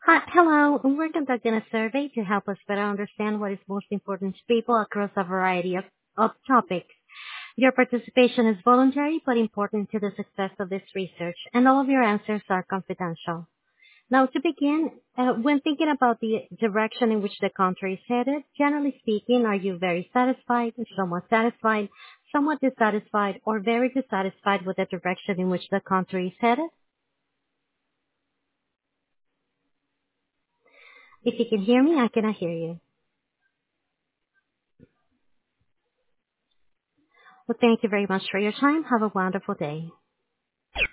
Hi, hello. We're conducting a survey to help us better understand what is most important to people across a variety of topics. Your participation is voluntary but important to the success of this research, and all of your answers are confidential. Now, to begin, when thinking about the direction in which the country is headed, generally speaking, are you very satisfied, somewhat dissatisfied, or very dissatisfied with the direction in which the country is headed? If you can hear me, I cannot hear you. Well, thank you very much for your time. Have a wonderful day.